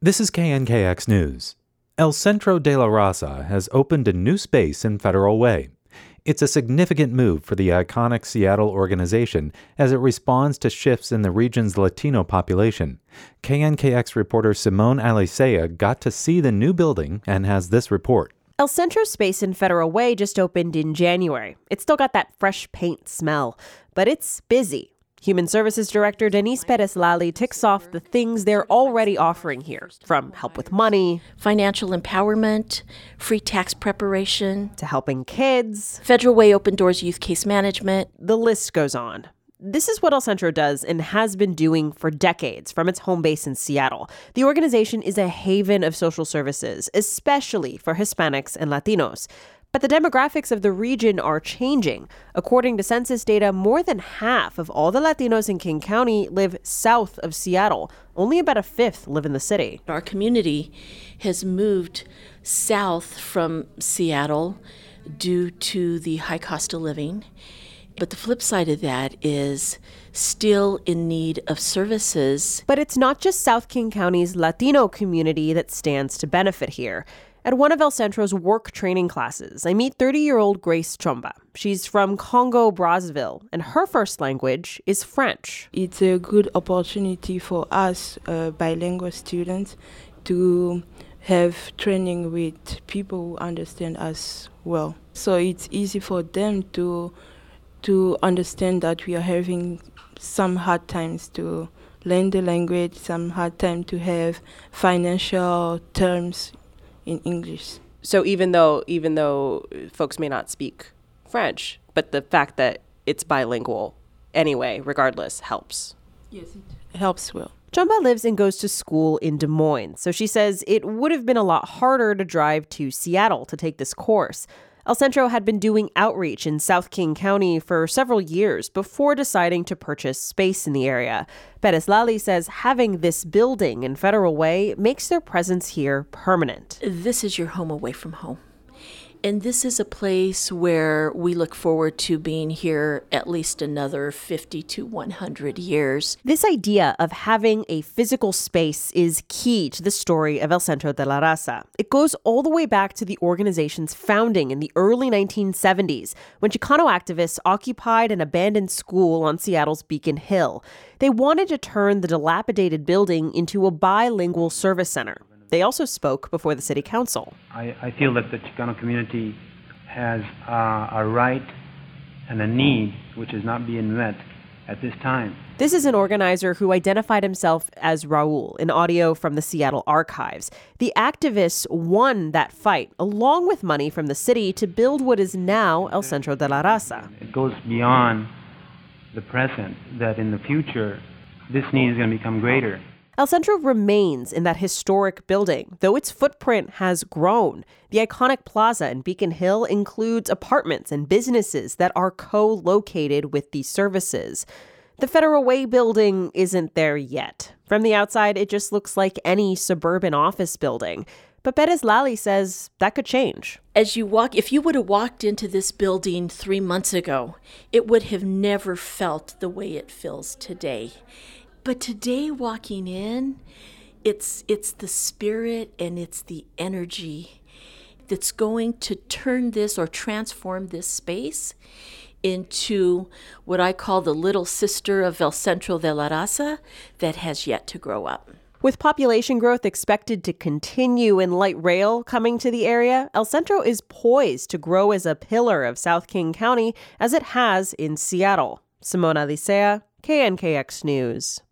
This is KNKX News. El Centro de la Raza has opened a new space in Federal Way. It's a significant move for the iconic Seattle organization as it responds to shifts in the region's Latino population. KNKX reporter Simone Alicea got to see the new building and has this report. El Centro space in Federal Way just opened in January. It's still got that fresh paint smell, but it's busy. Human Services Director Denise Perez-Lally ticks off the things they're already offering here, from help with money, financial empowerment, free tax preparation, to helping kids, Federal Way Open Doors youth case management. The list goes on. This is what El Centro does and has been doing for decades from its home base in Seattle. The organization is a haven of social services, especially for Hispanics and Latinos. But the demographics of the region are changing. According to census data, more than half of all the Latinos in King County live south of Seattle. Only about a fifth live in the city. Our community has moved south from Seattle due to the high cost of living. But the flip side of that is still in need of services. But it's not just South King County's Latino community that stands to benefit here. At one of El Centro's work training classes, I meet 30-year-old Grace Chomba. She's from Congo, Brazzaville, and her first language is French. It's a good opportunity for us, bilingual students, to have training with people who understand us well. So it's easy for them to understand that we are having some hard times to learn the language, some hard time to have financial terms in English. So even though folks may not speak French, but the fact that it's bilingual anyway, regardless, helps. Yes, it helps well. Chomba lives and goes to school in Des Moines, so she says it would have been a lot harder to drive to Seattle to take this course. El Centro had been doing outreach in South King County for several years before deciding to purchase space in the area. Perez-Lally says having this building in Federal Way makes their presence here permanent. This is your home away from home. And this is a place where we look forward to being here at least another 50 to 100 years. This idea of having a physical space is key to the story of El Centro de la Raza. It goes all the way back to the organization's founding in the early 1970s, when Chicano activists occupied an abandoned school on Seattle's Beacon Hill. They wanted to turn the dilapidated building into a bilingual service center. They also spoke before the city council. I feel that the Chicano community has a right and a need which is not being met at this time. This is an organizer who identified himself as Raul in audio from the Seattle archives. The activists won that fight, along with money from the city, to build what is now El Centro de la Raza. It goes beyond the present, that in the future, this need is going to become greater. El Centro remains in that historic building, though its footprint has grown. The iconic plaza in Beacon Hill includes apartments and businesses that are co-located with these services. The Federal Way building isn't there yet. From the outside, it just looks like any suburban office building. But Perez-Lally says that could change. As you walk, if you would have walked into this building 3 months ago, it would have never felt the way it feels today. But today, walking in, it's the spirit and it's the energy that's going to turn this or transform this space into what I call the little sister of El Centro de la Raza that has yet to grow up. With population growth expected to continue and light rail coming to the area, El Centro is poised to grow as a pillar of South King County as it has in Seattle. Simone Alicea, KNKX News.